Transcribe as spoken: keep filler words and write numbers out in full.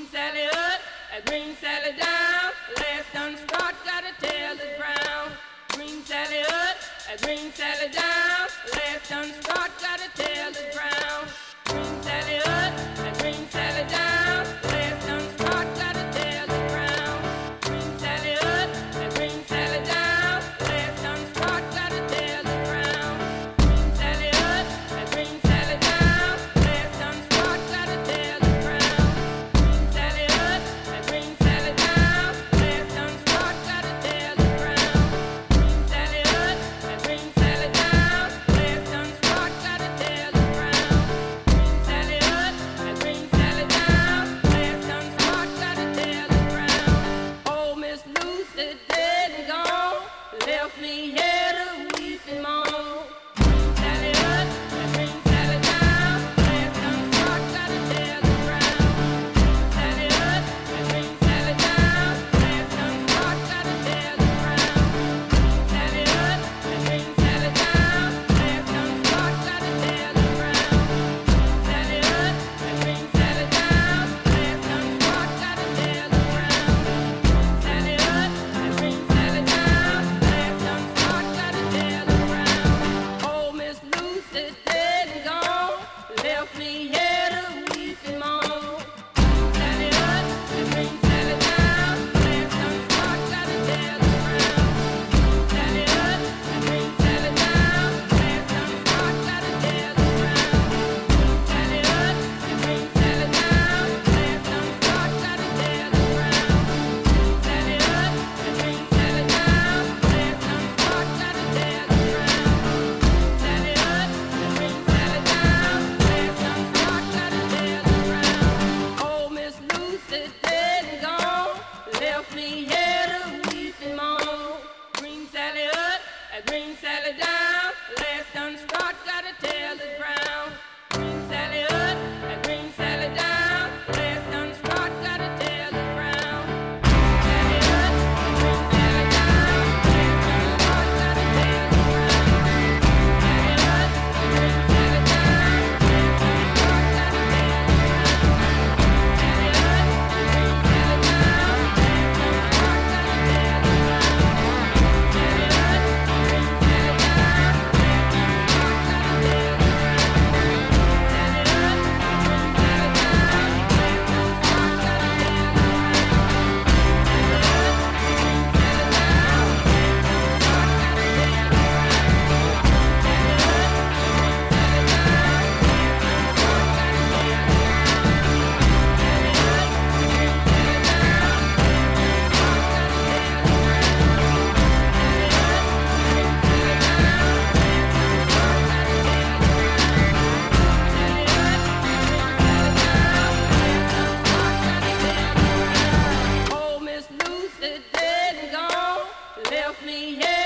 Sally up, and Green Sally down. Last done start, gotta tell the ground. Green Sally up, and Green Sally down. Last done start, gotta tell the ground. Green Sally up, and Green Sally down. Last done start, gotta tell the ground. Green Sally up, and Green Sally down. Last done start, gotta tell the ground. Green Sally up, and Green Sally down. Last done start, gotta tell the ground. Green Sally up, and Green Sally down. Last done start, gotta tell the ground. Green Sally up, and Green Sally down. Last done start, gotta tell the ground. Green Sally up, and Green Sally down. Last done start, gotta tell the ground. Oh, Miss Lucy dead and gone, left me here to weep and moan. Green Sally up, and Green Sally down. Last done start, gotta tell the ground. Green Sally up, and Green Sally down. Last done start, gotta tell the ground. Green Sally up, and Green Sally down. Last done start, gotta tell the ground. Green Sally up, and Green Sally down. Last done start, gotta tell the ground. Green Sally up, and Green Sally down. Last done start, gotta tell the ground. Oh, Miss Lucy dead and gone, left me here to weep and moan. Green Sally up, and Green Sally down. Last done start, gotta tell the ground. Green Sally up, and Green Sally down. Last done start, gotta tell the ground. Green Sally up, and Green Sally down. Last done start, gotta tell the ground. Green Sally up, and Green Sally down. Last done start, gotta tell the ground. Green Sally up, and Green Sally down. Last done start, gotta tell the ground. Oh, Miss Lucy dead and gone, left me here to weep and moan. Green Sally up, and Green Sally down. Last done start, gotta tell the ground. Green Sally up, and Green Sally down. Last done start, gotta tell the ground. Green Sally up, and Green Sally down. Last done start, gotta tell the ground. Green Sally up, and Green Sally down. Last done start, gotta tell the ground. Green Sally up, and Green Sally down. Last done start, gotta tell the ground. Green Sally up, and Green Sally down. Last done start, gotta tell the ground. Green Sally up, and Green Sally down. Last done start, gotta tell the ground. Green Sally up, and Green Sally down. Last done start, gotta tell the ground. Green Sally up, and Green Sally down. Last done start, gotta tell the ground. Green Sally up, and Green Sally down. Last done start, gotta tell the ground. Sally up, and Green Sally down. Last done start, gotta tell the ground. Sally up, and Green Sally down. Last done start, gotta tell the ground. Oh, Miss Lucy dead and gone, left me here